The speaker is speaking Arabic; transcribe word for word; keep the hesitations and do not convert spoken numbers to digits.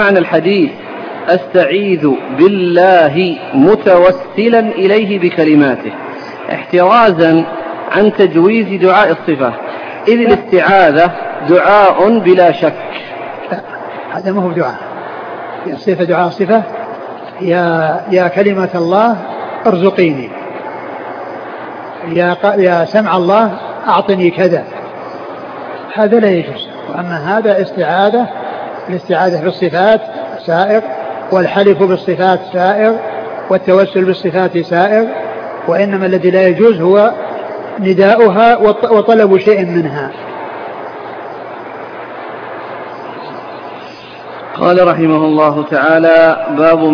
معنى الحديث أستعيذ بالله متوسلا إليه بكلماته احترازا عن تجويز دعاء الصفة، إذ الاستعاذة دعاء بلا شك. هذا ما هو دعاء، الصفة دعاء صفة، يا, يا كلمة الله ارزقيني، يا, يا سمع الله أعطني كذا، هذا لا يجوز. وأما هذا استعاذة، الاستعاذة بالصفات سائر، والحلف بالصفات سائر، والتوسل بالصفات سائر، وإنما الذي لا يجوز هو نداؤها وطلب شيء منها. قال رحمه الله تعالى: باب